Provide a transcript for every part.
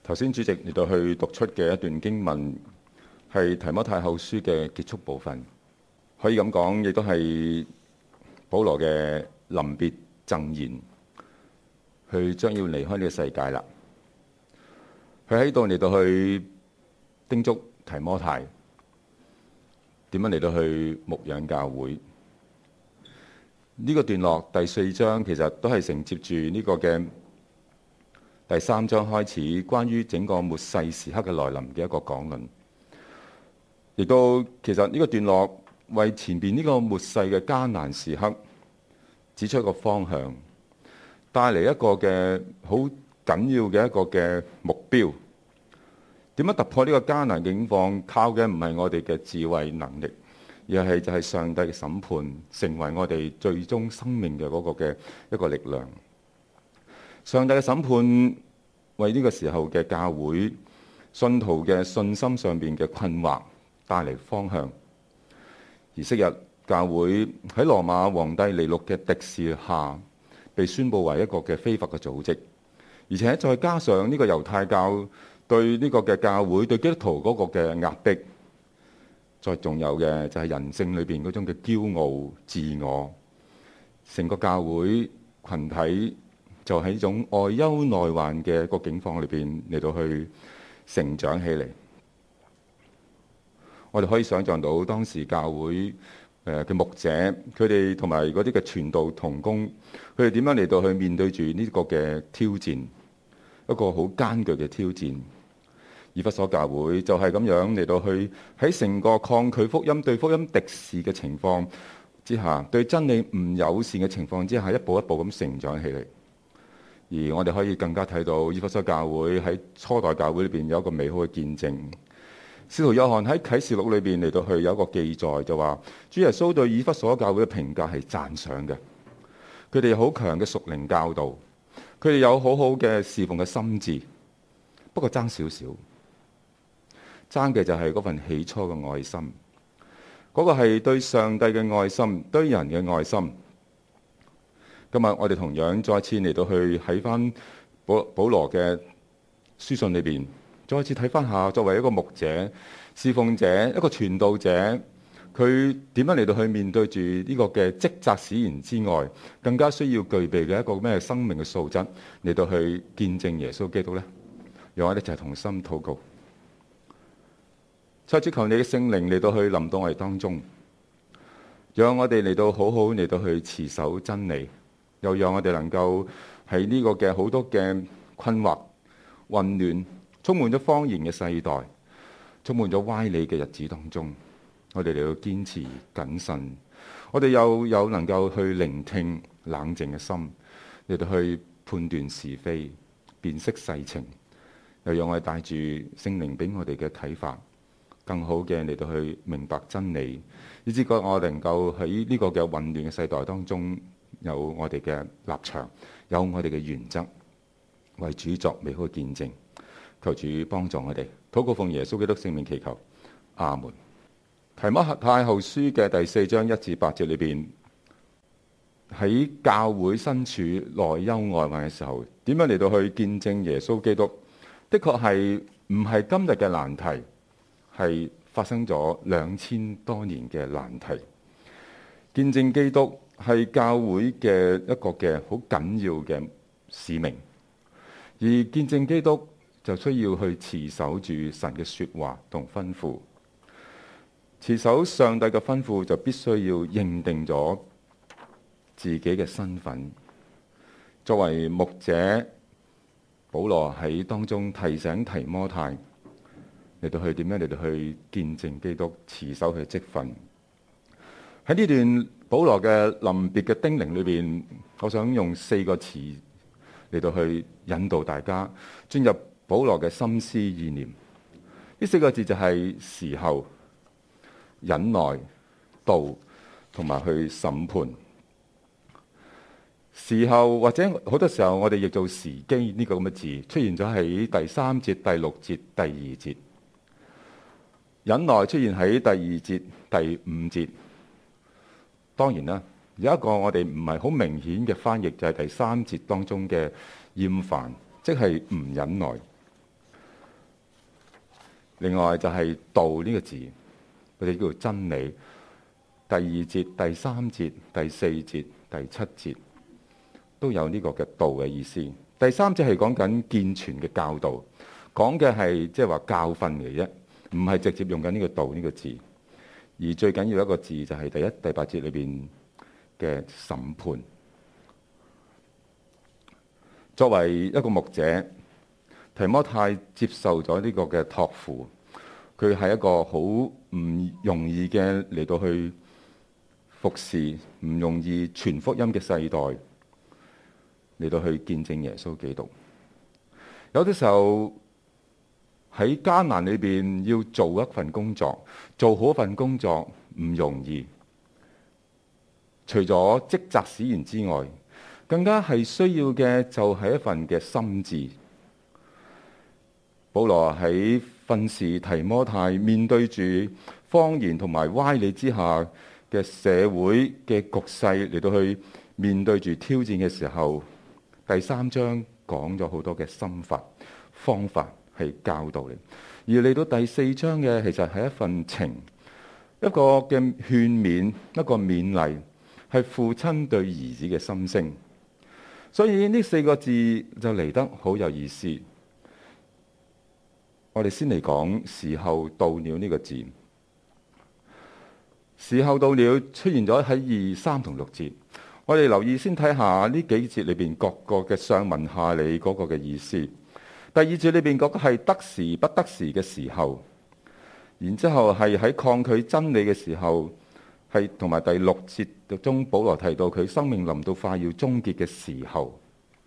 頭先主席嚟到去讀出嘅一段經文，係提摩太後書嘅結束部分，可以咁講，亦都係保羅嘅臨別贈言，佢將要離開呢個世界啦。佢喺度嚟到去叮囑提摩太點樣嚟到去牧養教會。呢個段落第4章其實都係承接住呢個嘅第3章開始，關於整個末世時刻嘅來臨嘅一個講論，亦都其實呢個段落為前邊呢個末世嘅艱難時刻指出一個方向，帶嚟一個嘅好緊要嘅一個嘅目標。點樣突破呢個艱難境況？靠嘅唔係我哋嘅智慧能力，而係就係上帝嘅審判，成為我哋最終生命嘅嗰個嘅一個力量。上帝嘅審判為呢個時候嘅教會信徒嘅信心上邊嘅困惑帶嚟方向。而昔日教會喺羅馬皇帝尼祿嘅敵視下，被宣佈為一個嘅非法嘅組織，而且再加上呢個猶太教對呢個嘅教會對基督徒嗰個嘅壓迫，再仲有嘅就係人性裏邊嗰種嘅驕傲自我，成個教會群體就喺呢種外憂內患嘅個境況裏邊嚟到去成長起嚟。我哋可以想象到當時教會嘅牧者，佢哋同埋嗰啲嘅傳道同工，佢哋點樣嚟到去面對住呢個嘅挑戰，一個好艱巨嘅挑戰。以弗所教會就係咁樣嚟到去喺成個抗拒福音、對福音敵視嘅情況之下，對真理唔友善嘅情況之下，一步一步咁成長起嚟。而我哋可以更加睇到以弗所教會喺初代教會裏邊有一個美好嘅見證。使徒約翰喺啟示錄裏邊嚟到去有一個記載，就話主耶穌對以弗所教會嘅評價係讚賞嘅。佢哋有好強嘅屬靈教導，佢哋有好好嘅侍奉嘅心志，不過爭少少，爭嘅就係嗰份起初嘅愛心，嗰個係對上帝嘅愛心，對人嘅愛心。今日我哋同樣再次嚟到去喺翻保羅嘅書信裏邊，再次睇翻下作為一個牧者、侍奉者、一個傳道者，佢點樣嚟到去面對住呢個嘅職責使然之外，更加需要具備嘅一個咩生命嘅素質嚟到去見證耶穌基督呢？讓我哋一齊同心禱告。再次求你嘅聖靈嚟到去臨到我哋當中，讓我哋嚟到好好嚟到去持守真理，又讓我哋能夠喺呢個嘅好多嘅困惑、混亂、充滿咗謊言嘅世代、充滿咗歪理嘅日子當中，我哋嚟到堅持謹慎，我哋又有能夠去聆聽冷靜嘅心，嚟到去判斷是非、辨識世情，又讓我哋帶住聖靈俾我哋嘅啟發，更好嘅嚟到去明白真理，以至我能夠喺呢個嘅混亂嘅世代當中，有我哋嘅立場，有我哋嘅原則，為主作美好嘅見證。求主幫助我哋，禱告奉耶穌基督聖名祈求，阿門。提摩太後書嘅第4章1至8節裏邊，喺教會身處內憂外患嘅時候，點樣嚟到去見證耶穌基督？的確係唔係今日嘅難題，係發生咗2000多年嘅難題。見證基督係教會嘅一個嘅好緊要嘅使命，而見證基督就需要去持守住神嘅說話同吩咐。持守上帝嘅吩咐就必須要認定咗自己嘅身份。作為牧者，保羅喺當中提醒提摩太嚟到去點樣嚟到去見證基督，持守佢嘅職分。喺呢段保羅嘅臨別嘅叮嚀裏邊，我想用4個詞嚟到去引導大家進入保羅嘅心思意念。呢4個字就係時候、忍耐、道同埋去審判。時候或者好多時候我哋譯做時機呢個咁嘅字，出現咗喺第3節、第6節、第2節。忍耐出現喺第2節、第5節。當然啦，有一個我哋唔係好明顯嘅翻譯，就係第3節當中嘅厭煩，即係唔忍耐。 另外就係道呢個字，或者叫做真理。第二節、第三節、第四節、第七節都有呢個嘅道嘅意思。第三節係講緊健全嘅教導，講嘅係即係話教訓嚟啫，唔係直接用緊呢個道呢個字。而最緊要一個字就係第一、第八節裏邊嘅審判。作為一個牧者，提摩太接受咗呢個嘅託付，佢係一個好唔容易嘅嚟到去服侍，唔容易傳福音嘅世代嚟到去見證耶穌基督。有啲時候喺艱難裏邊要做一份工作，做好一份工作唔容易。除咗職責使然之外，更加係需要嘅就係一份嘅心志。保羅喺訓示提摩太面對住謊言同埋歪理之下嘅社會嘅局勢嚟到去面對住挑戰嘅時候，第三章講咗好多嘅心法方法係教導嚟，而嚟到第四章嘅其實係一份情，一個嘅勸勉，一個勉勵，係父親對兒子嘅心聲。所以呢四個字就嚟得好有意思。我哋先嚟講時候到了呢個字。時候到了出現咗喺2、3同6節。我哋留意先睇下呢幾節裏邊各個嘅上文下理嗰個嘅意思。第二節裏邊嗰個係得時不得時嘅時候，然之後係喺抗拒真理嘅時候，係同埋第6節中保羅提到佢生命臨到快要終結嘅時候。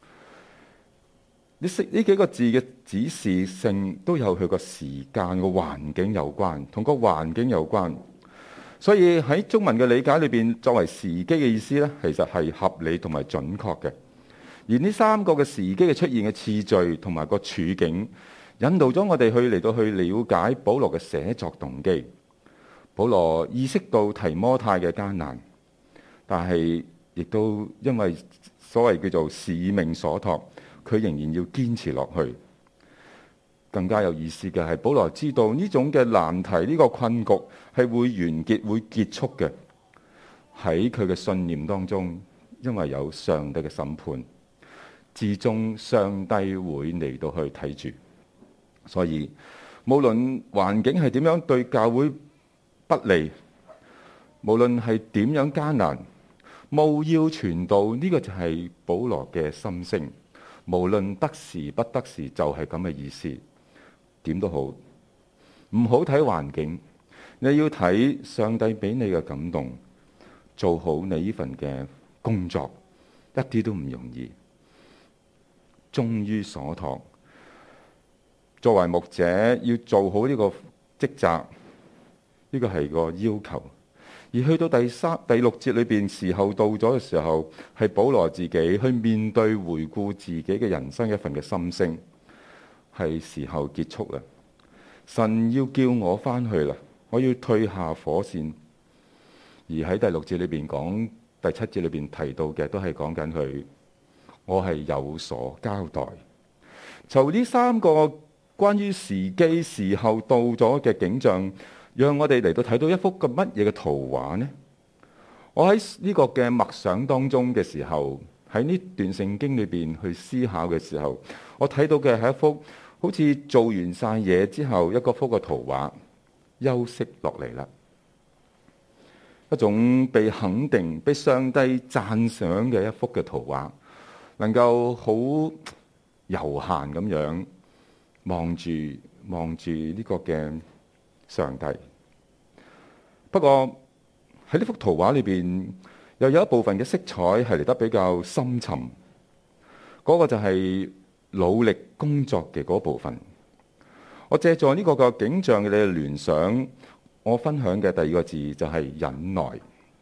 呢幾個字嘅指示性都有佢個時間個環境有關，同個環境有關。所以喺中文嘅理解裏邊，作為時機嘅意思呢，其實係合理同埋準確嘅。而呢三個嘅時機嘅出現嘅次序同埋個處境，引導咗我哋去嚟到去了解保羅嘅寫作動機。保羅意識到提摩太嘅艱難，但係亦都因為所謂叫做使命所託，佢仍然要堅持落去。更加有意思嘅係，保羅知道呢種嘅難題，呢個困局係會完結、會結束嘅。喺佢嘅信念當中，因為有上帝嘅審判，至終上帝會嚟到去睇住。所以無論環境係點樣對教會不利，無論係點樣艱難，務要傳道，呢個就係保羅嘅心聲。無論得時不得時，就係咁嘅意思。點都好，唔好睇環境，你要睇上帝俾你嘅感動，做好你呢份嘅工作，一啲都唔容易。忠於所託，作為牧者要做好呢個職責，呢個係個要求。而去到第6節裏邊，時候到咗嘅時候，係保羅自己去面對回顧自己嘅人生一份嘅心聲。係時候結束啦，神要叫我翻去啦，我要退下火線。而喺第6節裏邊講，第7節裏邊提到嘅都係講緊佢，我係有所交代。就呢3個關於時機時候到咗嘅景象，讓我哋嚟到睇到一幅個乜嘢嘅圖畫呢？我喺呢個嘅默想當中嘅時候，喺呢段聖經裏邊去思考嘅時候，我睇到嘅係一幅好似做完晒嘢之後一個幅嘅圖畫，休息落嚟啦，一種被肯定、被上帝讚賞嘅一幅嘅圖畫，能夠好悠閒咁樣望住呢個嘅上帝。不過喺呢幅圖畫裏邊，又有一部分嘅色彩係嚟得比較深沉，嗰個就係努力工作嘅嗰部分。我借助呢個嘅景象嘅聯想，我分享嘅第二個字就係忍耐。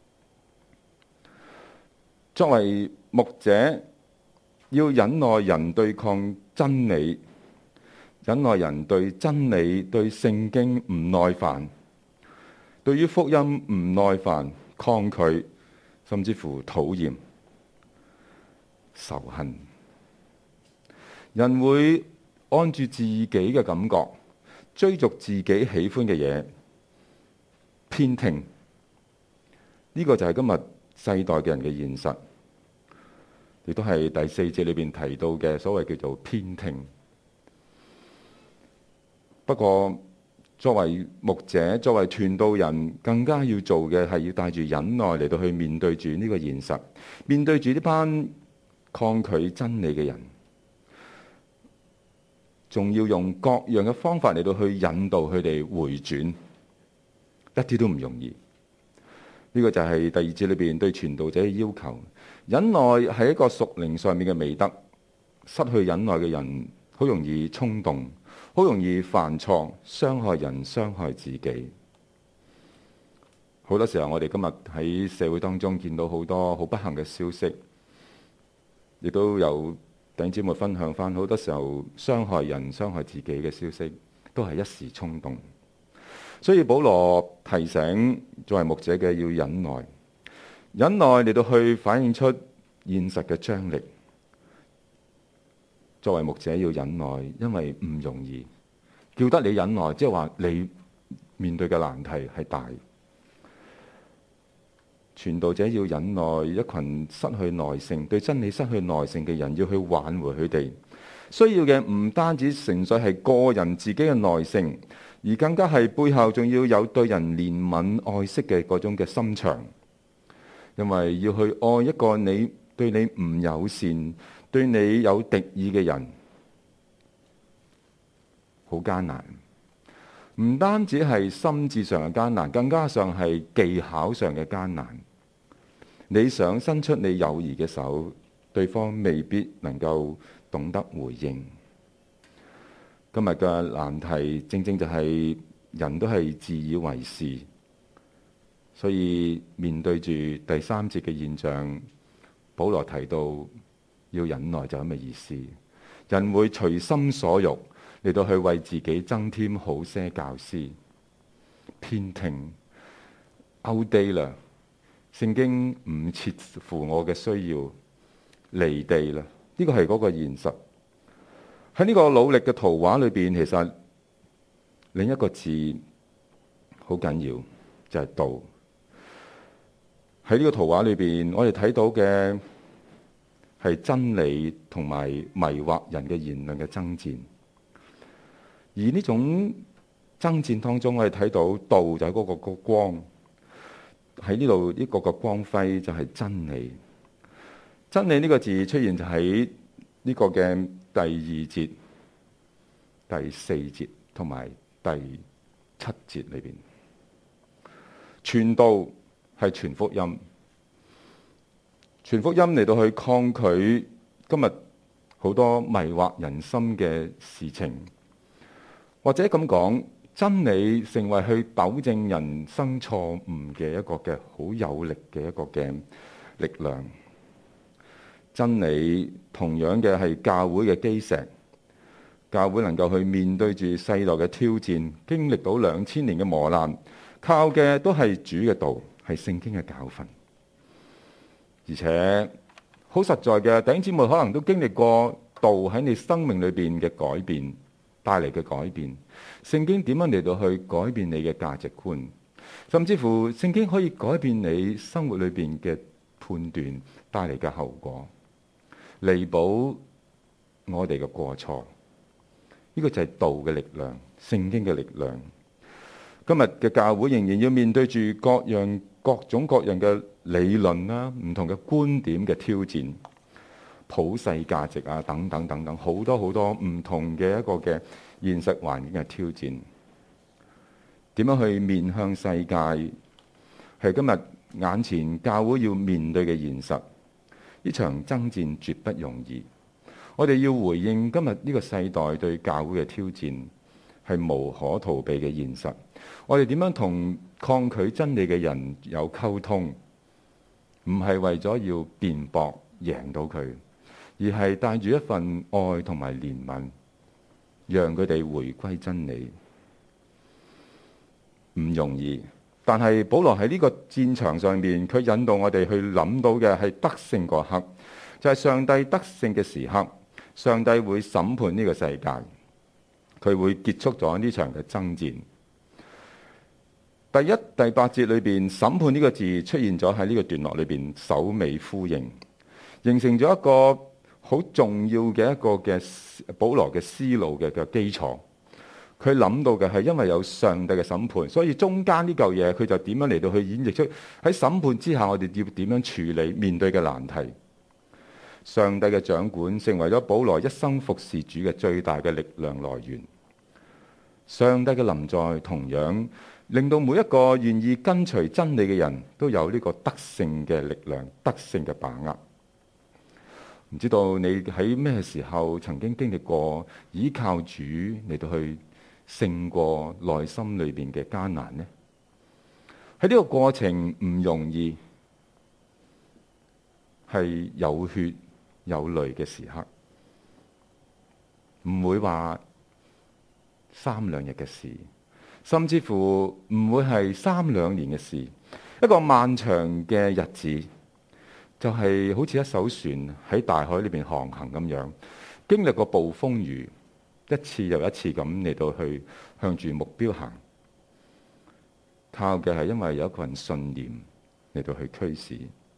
作為牧者，要忍耐人對抗真理，忍耐人對真理、對聖經唔耐煩，對於福音唔耐煩、抗拒，甚至乎討厭、仇恨。人會按住自己嘅感覺， 追逐自己喜歡嘅嘢，偏聽。呢個就係今日世代嘅人嘅現實，亦都係第4節裏邊提到嘅所謂叫做偏聽。不過作為牧者、作為傳道人，更加要做嘅係要帶住忍耐嚟到去面對住呢個現實，面對住呢班抗拒真理嘅人，仲要用各樣嘅方法嚟到去引導佢哋回轉，一啲都唔容易。呢個就係第2節裏邊對傳道者嘅要求。忍耐係一個屬靈上面嘅美德，失去忍耐嘅人好容易衝動，好容易犯錯，傷害人，傷害自己。好多時候我哋今日喺社會當中見到好多好不幸嘅消息，亦都有弟兄姊妹分享翻，好多時候傷害人、傷害自己嘅消息都係一時衝動。所以保羅提醒作為牧者嘅要忍耐，忍耐嚟到去反映出現實嘅張力。作為牧者要忍耐，因為唔容易。叫得你忍耐，即係話你面對嘅難題係大。傳道者要忍耐，一群失去耐性、對真理失去耐性嘅人，要去挽回佢哋。需要嘅唔單止純粹係個人自己嘅耐性，而更加係背後仲要有對人憐憫愛惜嘅嗰種嘅心腸。因為要去愛一個你對你唔友善、對你有敵意嘅人，好艱難。唔單止係心智上嘅艱難，更加上係技巧上嘅艱難。你想伸出你友誼嘅手，對方未必能夠懂得回應。今日嘅難題正正就係人都係自以為是，所以面對住第3節嘅現象，保羅提到要忍耐就咁嘅意思。人會隨心所欲嚟到去為自己增添好些教師，偏聽 outdate 啦，聖經唔切乎我嘅需要，離地啦。呢個係嗰個現實。喺呢個努力嘅圖畫裏邊，其實另一個字好緊要，就係道。喺呢個圖畫裏邊，我哋睇到嘅係真理同埋迷惑人嘅言論嘅爭戰。而呢種爭戰當中，我哋睇到道就係嗰個光。喺呢度呢個光輝就係真理。真理呢個字出現就喺呢個嘅第2節、第4節同埋第7節裏邊。傳道係傳福音，傳福音嚟到去抗拒今日好多迷惑人心嘅事情，或者咁講，真理成為去糾正人生錯誤嘅一個嘅好有力嘅一個嘅力量。真理同樣嘅係教會嘅基石，教會能夠去面對住世代嘅挑戰，經歷到2000年嘅磨難，靠嘅都係主嘅道，係聖經嘅教訓。而且好實在嘅，弟兄姊妹可能都經歷過道喺你生命裏邊嘅改變，帶嚟嘅改變。聖經點樣嚟到去改變你嘅價值觀，甚至乎聖經可以改變你生活裏邊嘅判斷，帶嚟嘅後果，彌補我哋嘅過錯。呢個就係道嘅力量，聖經嘅力量。今日嘅教會仍然要面對住各種各樣嘅理論啦，唔同嘅觀點嘅挑戰，普世價值啊，等等等等，好多好多唔同嘅一個嘅現實環境嘅挑戰。點樣去面向世界，係今日眼前教會要面對嘅現實。呢場爭戰絕不容易。我哋要回應今日呢個世代對教會嘅挑戰，係無可逃避嘅現實。我哋點樣同抗拒真理嘅人有溝通，唔係為咗要辯駁贏到佢，而係帶住一份愛同埋憐憫，讓佢哋回歸真理。唔容易，但係保羅喺呢個戰場上面，佢引導我哋去諗到嘅係得勝嗰刻，就係上帝得勝嘅時刻。上帝會審判呢個世界， 佢會結束咗呢場嘅爭戰。第一、第8節裏邊審判呢個字出現咗喺呢個段落裏邊，首尾呼應，形成咗一個好重要嘅一個嘅保羅嘅思路嘅基礎。佢諗到嘅係因為有上帝嘅審判，所以中間呢嚿嘢佢就點樣嚟到去演繹出喺審判之下我哋要點樣處理面對嘅難題。上帝嘅掌管成為咗保羅一生服侍主嘅最大嘅力量來源。上帝嘅臨在同樣令到每一個願意跟隨真理嘅人都有呢個得勝嘅力量、得勝嘅把握。唔知道你喺咩時候曾經經歷過依靠主嚟到去勝過內心裏邊嘅艱難呢？喺呢個過程唔容易，係有血有淚嘅時刻，唔會話3、2日嘅事，甚至乎唔會係3、2年嘅事。一個漫長嘅日子，就係好似一艘船喺大海裏邊航行咁樣，經歷過暴風雨，一次又一次咁嚟到去向住目標行，靠嘅係因為有一個人信念嚟到去驅使。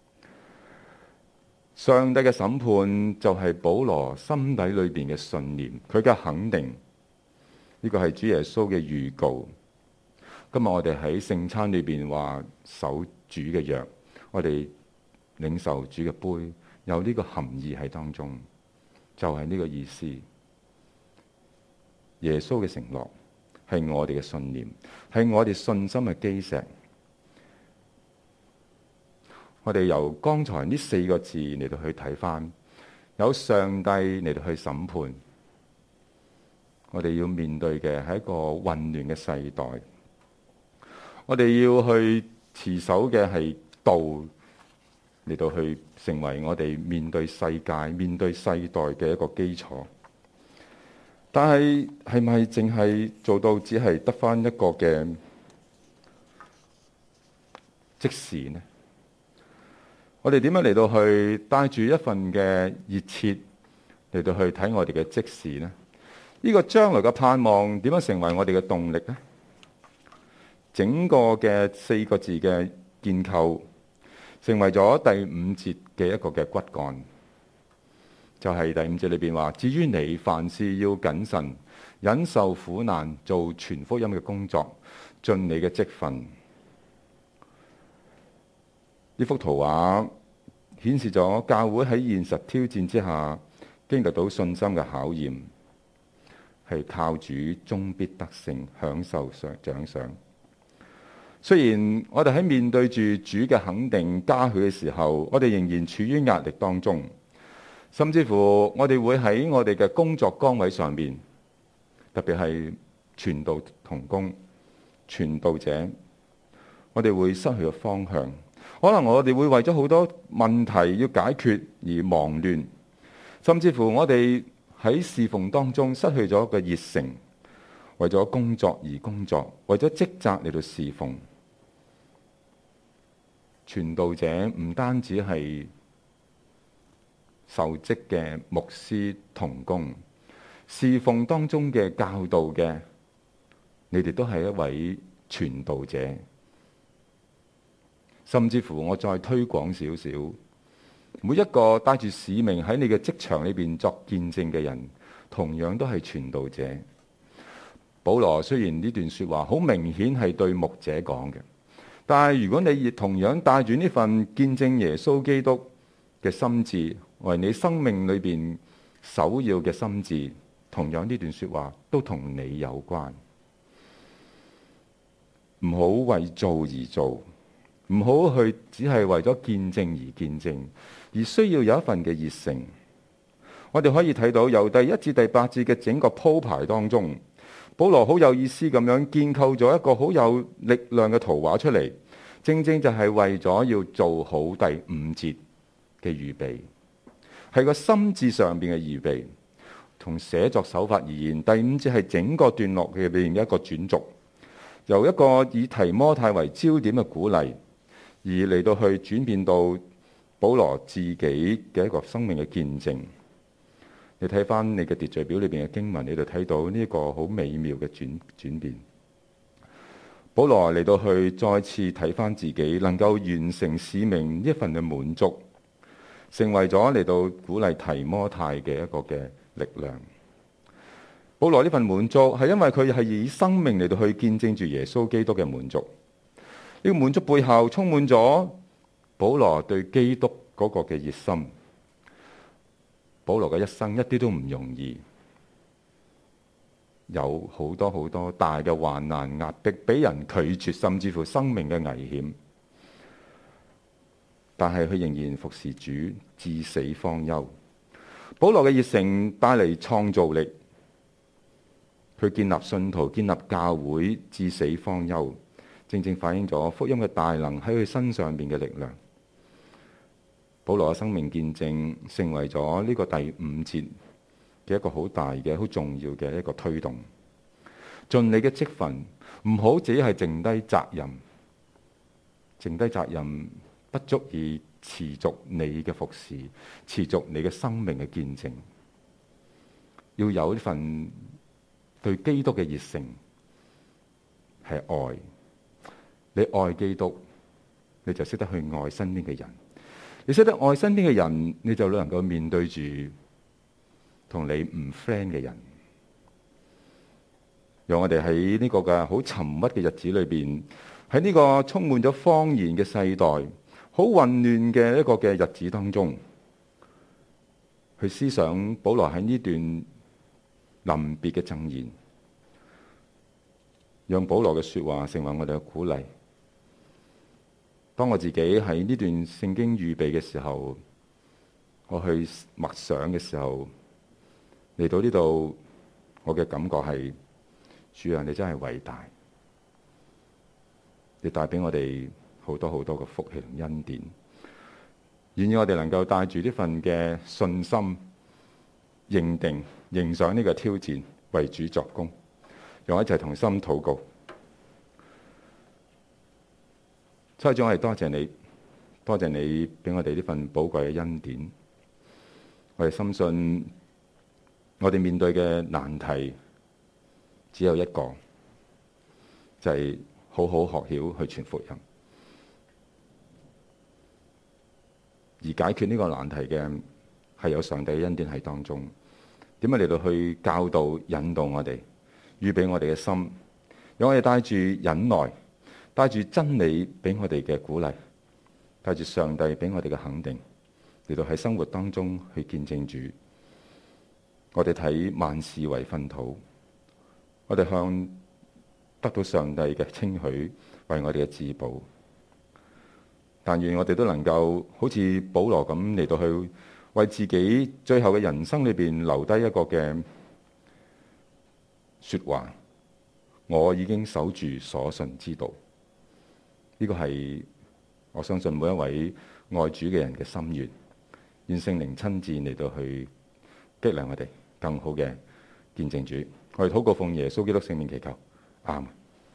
上帝嘅審判就係保羅心底裏邊嘅信念，佢嘅肯定，呢個係主耶穌嘅預告。今日我哋喺聖餐裏邊話守主嘅約，我哋領受主嘅杯，有呢個含義喺當中，就係呢個意思。耶穌嘅承諾係我哋嘅信念，係我哋信心嘅基石。我哋由剛才呢4個字嚟到去睇返，有上帝嚟到去審判，我哋要面對嘅係一個混亂嘅世代。我哋要去持守嘅係道，嚟到去成為我哋面對世界、面對世代嘅一個基礎。但係係咪淨係做到只係得返一個嘅即時呢？我哋點樣嚟到去帶住一份嘅熱切嚟到去睇我哋嘅即時呢？呢個將來嘅盼望點樣成為我哋嘅動力呢？整個嘅4個字嘅建構成為咗第5節嘅一個嘅骨幹，就係第5節裏邊話：至於你，凡事要謹慎，忍受苦難，做傳福音嘅工作，盡你嘅職分。呢幅圖畫顯示咗教會喺現實挑戰之下經歷到信心嘅考驗，係靠主終必得勝，享受獎賞。雖然我哋喺面對住主嘅肯定嘉許嘅時候，我哋仍然處於壓力當中，甚至乎我哋會喺我哋嘅工作崗位上面，特別係傳道同工、傳道者，我哋會失去咗方向。可能我哋會為咗好多問題要解決而忙亂，甚至乎我哋喺侍奉當中失去咗個熱誠，為咗工作而工作，為咗職責嚟到侍奉。傳道者唔單止係受職嘅牧師同工，侍奉當中嘅教導嘅，你哋都係一位傳道者。甚至乎我再推廣少少，每一個帶住使命喺你嘅職場裏邊作見證嘅人，同樣都係傳道者。保羅雖然呢段說話好明顯係對牧者講嘅，但係如果你亦同樣帶住呢份見證耶穌基督嘅心志，為你生命裏邊首要嘅心志，同樣呢段說話都同你有關。唔好為做而做，唔好去只係為咗見證而見證，而需要有一份嘅熱誠。我哋可以睇到由第1至第8節嘅整個鋪排當中，保羅好有意思咁樣建構咗一個好有力量嘅圖畫出嚟，正正就係為咗要做好第5節嘅預備，係個心智上邊嘅預備。從寫作手法而言，第5節係整個段落嘅邊一個轉軸，由一個以提摩太為焦點嘅鼓勵，而嚟到去轉變到保羅自己嘅一個生命嘅見證。 你睇翻你嘅秩序表裏邊嘅經文，你就睇到呢個好美妙嘅轉變。保羅嚟到去再次睇翻自己能夠完成使命呢一份嘅滿足，成為咗嚟到鼓勵提摩太嘅一個嘅力量。保羅呢份滿足係因為佢係以生命嚟到去見證住耶穌基督嘅滿足。呢個滿足背後充滿咗保羅對基督嗰個嘅熱心。保羅嘅一生一啲都唔容易，有好多好多大嘅患難壓迫，俾人拒絕，甚至乎生命嘅危險。但係佢仍然服侍主，至死方休。保羅嘅熱誠帶嚟創造力，佢建立信徒、建立教會，至死方休，正正反映咗福音嘅大能喺佢身上邊嘅力量。保羅嘅生命見證成為咗呢個第五節嘅一個好大嘅、好重要嘅一個推動。盡你嘅職分，唔好只係剩低責任，剩低責任不足以持續你嘅服侍，持續你嘅生命嘅見證。要有一份對基督嘅熱誠，係愛。你愛基督，你就識得去愛身邊嘅人。你識得愛身邊嘅人，你就能夠面對住同你唔 friend 嘅人。讓我哋喺呢個嘅好沉鬱嘅日子裏邊，喺呢個充滿咗謊言嘅世代，好混亂嘅一個嘅日子當中，去思想保羅喺呢段臨別嘅贈言，讓保羅嘅說話成為我哋嘅鼓勵。當我自己喺呢段聖經預備嘅時候，我去默想嘅時候，嚟到呢度，我嘅感覺係：主啊，你真係偉大，你帶俾我哋好多好多嘅福氣同恩典。願意我哋能夠帶住呢份嘅信心，認定迎上呢個挑戰，為主作工。讓我一齊同心禱告。七位長，我哋多謝你，多謝你俾我哋呢份寶貴嘅恩典。我哋深信，我哋面對嘅難題只有一個，就係好好學曉去傳福音。而解決呢個難題嘅係有上帝嘅恩典喺當中。點樣嚟到去教導、引導我哋，預備我哋嘅心，讓我哋帶住忍耐，帶住真理俾我哋嘅鼓勵，帶住上帝俾我哋嘅肯定，嚟到喺生活當中去見證主。我哋睇萬事為糞土，我哋向得到上帝嘅稱許為我哋嘅至寶。但願我哋都能夠好似保羅咁嚟到去為自己最後嘅人生裏邊留低一個嘅說話：我已經守住所信之道。呢個係我相信每一位愛主嘅人嘅心願。願聖靈親自嚟到去激勵我哋更好嘅見證主。我哋禱告奉耶穌基督聖名祈求，阿們。